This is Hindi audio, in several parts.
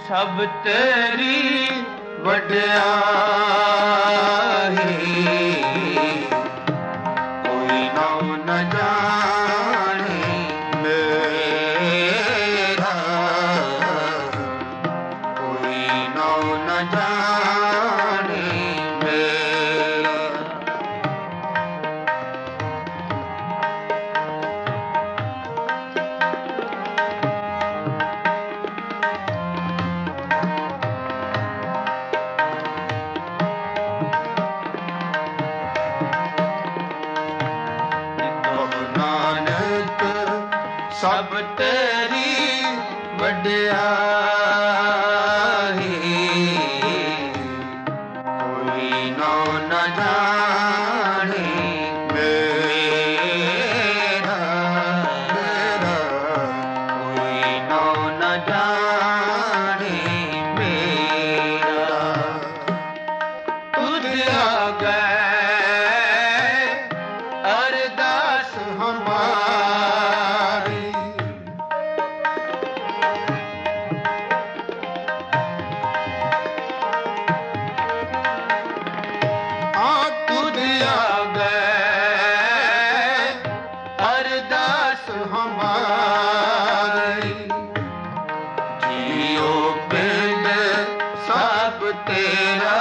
सब तेरी वड्याई, कोई नाम न जाने मेरा, कोई नाम न जाने मेरा। सब तेरी वड्याई, कोई नाम न जाने मेरा, कोई नाम न जाने मेरा। तुझ आगे अरदास हमारी, जियो पिंड सब तेरा,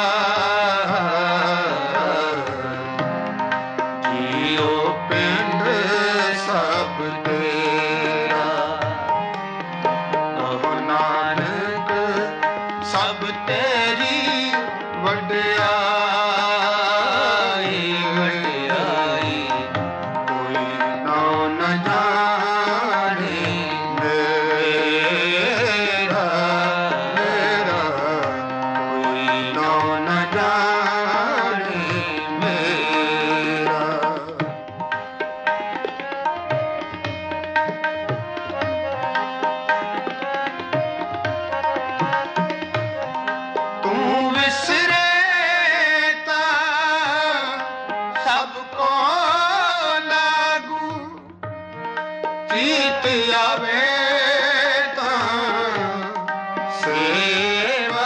जियो पिंड सब तेरा। कहो नानक सब तेरी वड्याई, वड्याई, कोई नाम न जाने मेरा, मेरा, कोई नाम न जाने मेरा। तू विसरेता सबको लागू, चीत आवे तां सेवा।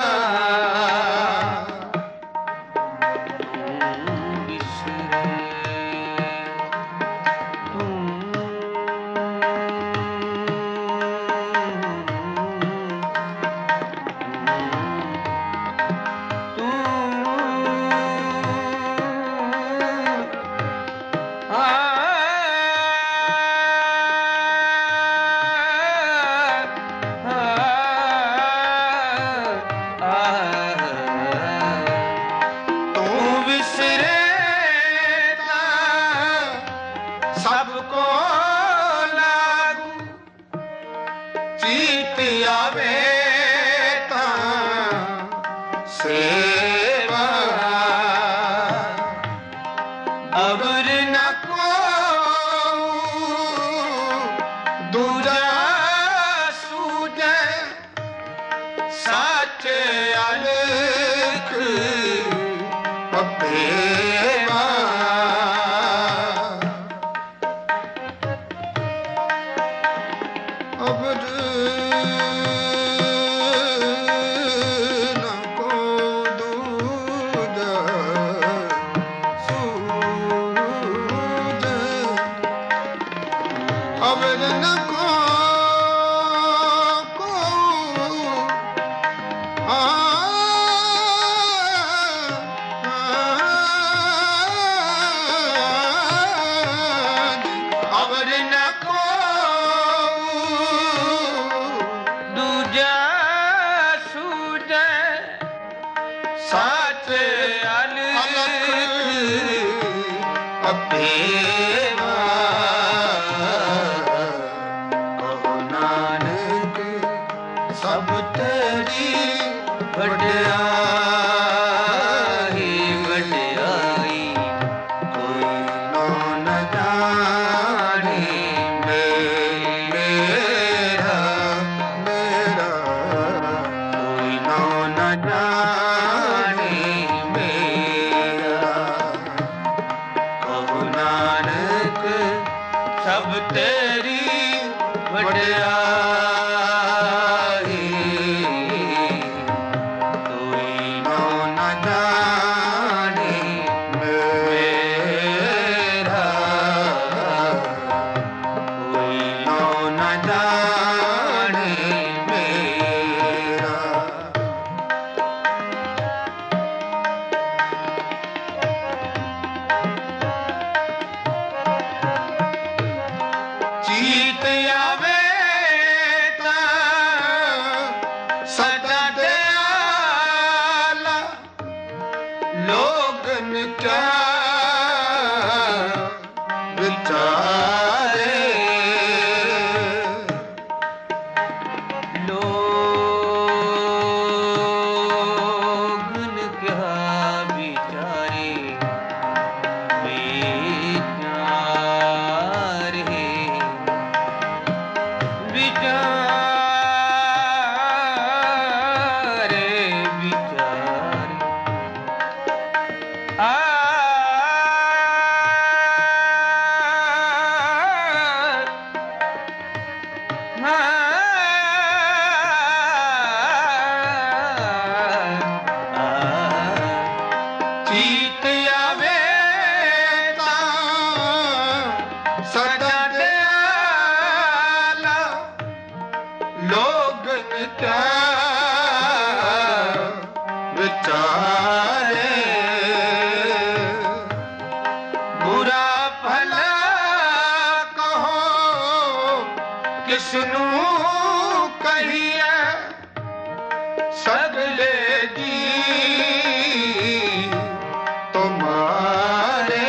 तू विसरे सबको लागू, चीत आवे तां सेवा। अवर न को दूजा सूझे, सच अलख पपेवा। अवर न को दूजा सूझे, अवर न को अवर न को दूजा सूझे, सच अलख पपेवा। कहो नानक सब तेरी वड्याई, वड्याई, कोई नाम न जाने मेरा, मेरा, कोई नाम न जाने मेरा। कहो नानक सब तेरी वड्याई, जाने मेरा। जीत आवे ता सदा दयाला, लोगन क्या विचारे, लोगन क्या विचारे, विचारे, विचारे, जीत आवे ता सदा दयाला, लोगन क्या विचारे, बुरा भला कहो किसनू कहिए, सगले जी तुम्हारे।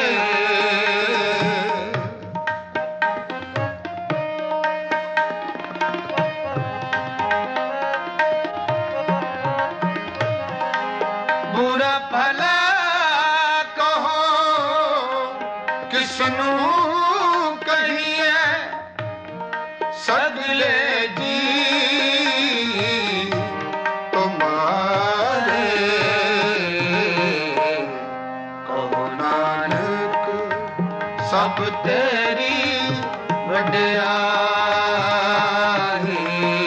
बुरा भला कहो किसनू कहिए, सगले जी तुम्हारे। कहो नानक सब तेरी वड्याई,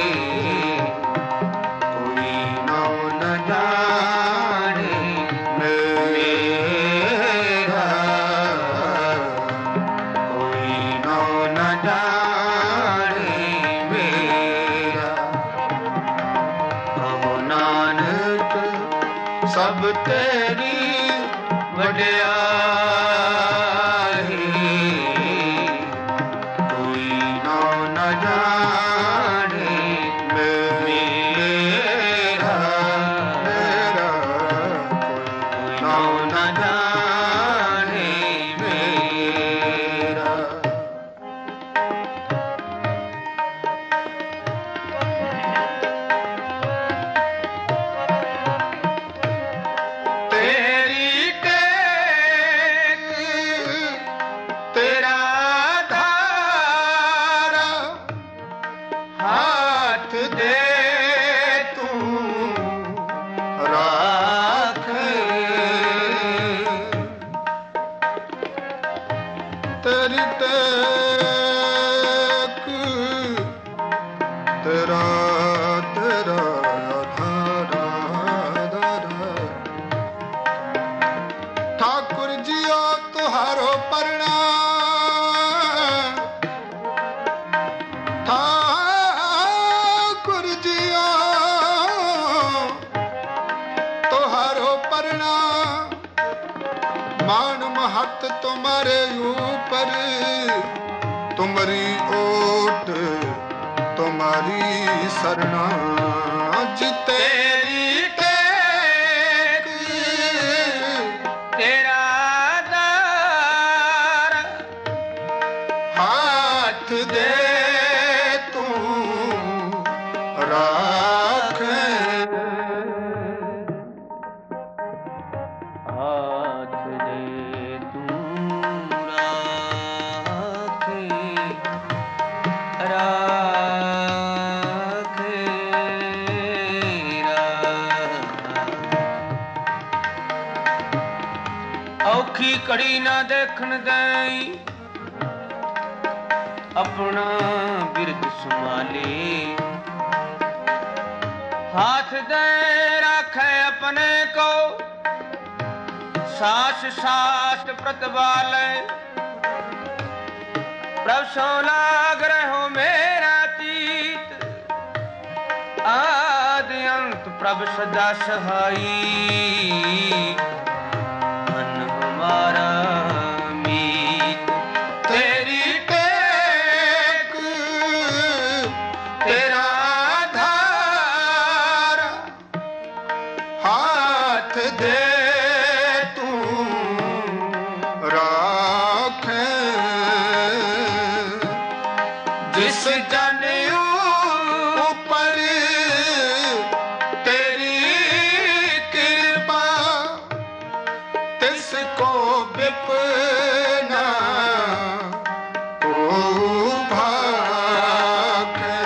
कोई नौ न जाने मेरा, कोई नौ न जाने मेरा। कहो नानक सब तेरी वड्याई, कोई नौ न जाने मेरा, मेरा कोई नौ न जाने मेरा। तेरी टेक तेरा धारा, हाथ दे तू राख, तेरी टेक तेरा तेरा धारा धारा। ठाकुर जियो तुहारो प्रणाम, ठाकुर जियो तुहारो प्रणाम। मान महत तुम्हारे ऊपर, तुम्हारी ओट तुम्हारी शरणा। जी तेरी टेक तेरा दार, हाथ दे तू राख, हाथ दे तू राखे, राखे, औखी कड़ी ना देखन दई, अपना बिरद संभाले, हाथ दे राखे अपने को, सास सास प्रतिपाले, प्रभ सो लाग रहो मेरा प्रभ सदा सहाई मन हमारा मीत तेरी टेक तेरा आधार हाथ दे तू राखे जिस जन ऊपर तेरी कृपा तिसको विपना को भाखे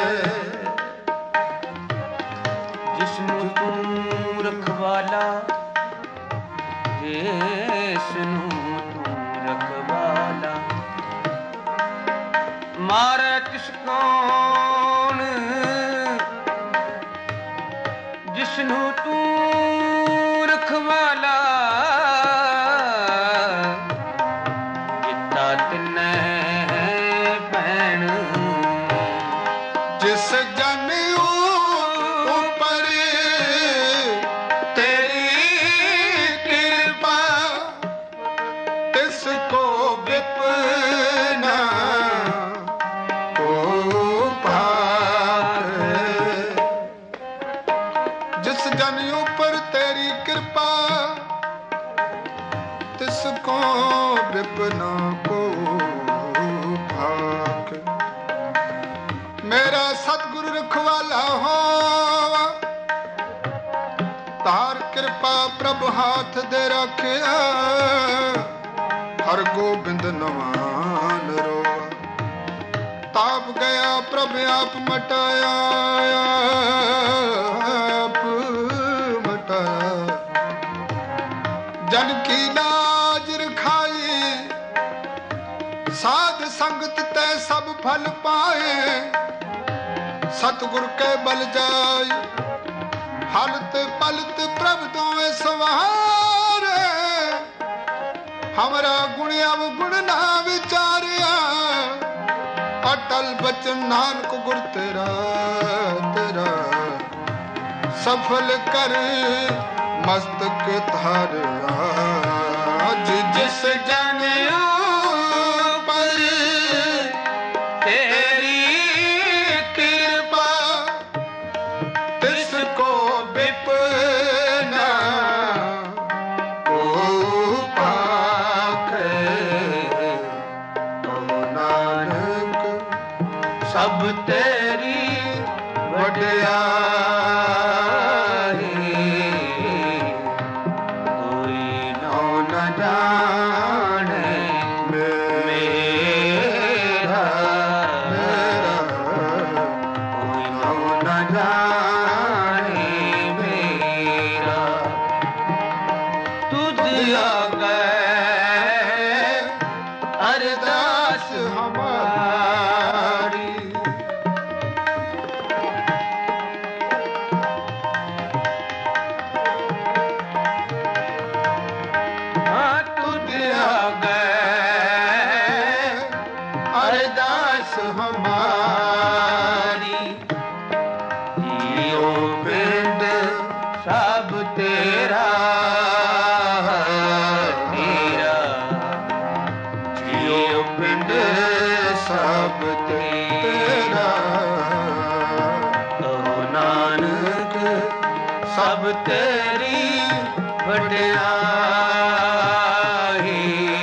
जिसनु तू रखवाला जिसनु तू रखवाला मारे तिस कौन जिसनु तू रखवाला जिता तिन्ने भैण जिस जन ऊपर तेरी कृपा तिसको विपना को भाखे जिस जन ऊपर तेरी कृपा तिसको विपना को भाखे मेरा सतगुरु रखवाला हो तार कृपा प्रभु हाथ दे रखिया हर गोबिंद नवान रो ताप गया प्रभु आप मटाया आप मटाया जन की लाज रखाई साध संगत ते सब फल पाए सतगुर के बल जाय हलत पलत प्रभ दोवे सवारे हमरा गुण अवगुण ना विचारिया अटल बचन नानक गुर तेरा तेरा सफल कर मस्तक धारा जिस जन ऊपर तेरी कृपा तिसको विपना को भाखे कहो नानक सब तेरी वड्याई कोई नौ न जाने मेरा मेरा कोई नौ न जाने मेरा तुझ आगे अरदास हमारी हाँ तुझ आगे अरदास हमारी जियो पिंड सब तेरा तेरा जियो पिंड सब तेरा कहो नानक सब तेरी वड्याई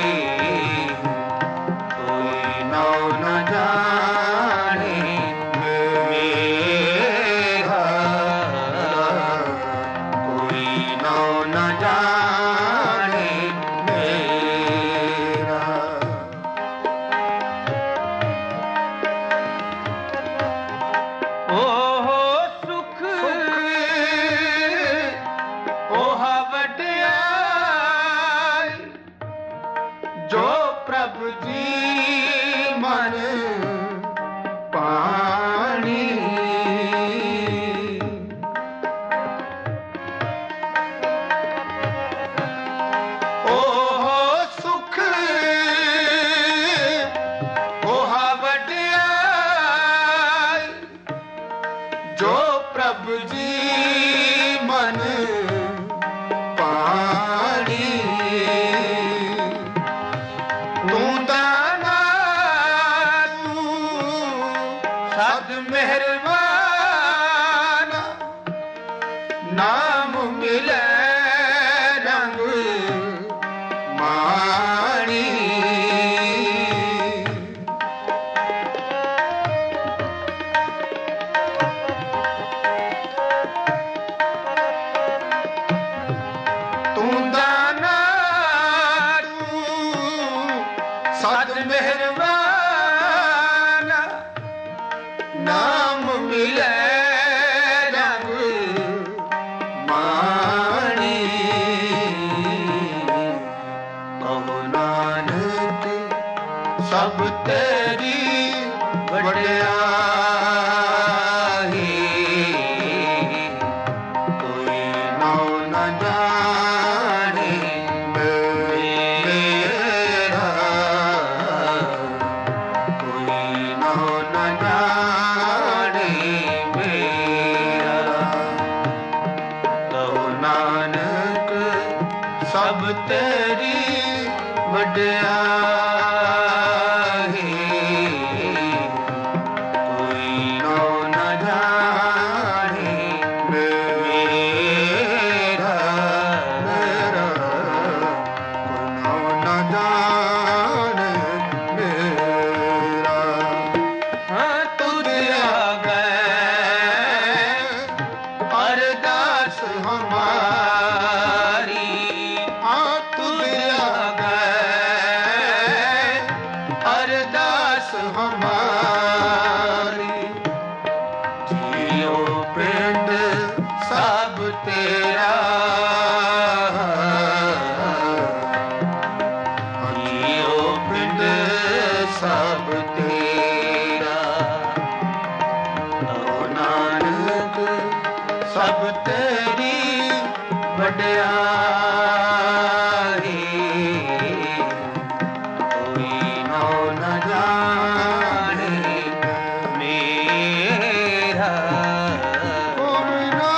कोई नौ न जाने मेरा कोई नौ न जाने मेरा ओहो सुख ओहा वड्याई जो प्रभु जी मन पानी ओहो सुख ओहा वड्याई जो प्रभु जी मेहरबान नाम मिले रंग माणी तू दाना तू सद मेहरबान नाम मिले रंग माणी कहो नानक सब तेरी वड्याई कोई नौ न जाने मेरा कोई नौ न जाने मेरा कहो नानक सब तेरी वड्याई कोई नौ न जाने मेरा मेरा कोई नौ न जाने मेरा हाँ तुझ आ गए अरदास हमारी हाँ तुझ आ गए अरदास हमारी जियो पिंड सब तेरा जियो पिंड सब तेरा ओ नानक सब तेरी वड्याई कोई नौ न जाने मेरा कोई नौ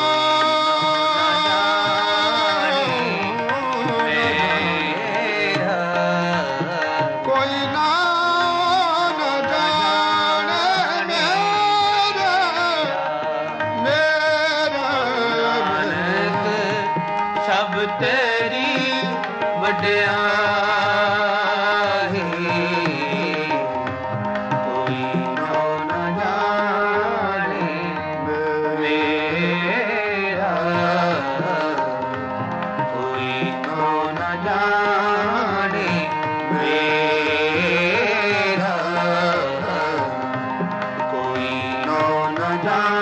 मेरा कोई ना न जाने मेरा नानक सब तेरी वड्याई कोई नौ न जाने मेरा कोई नौ न जाने मेरा कोई नौ न जाने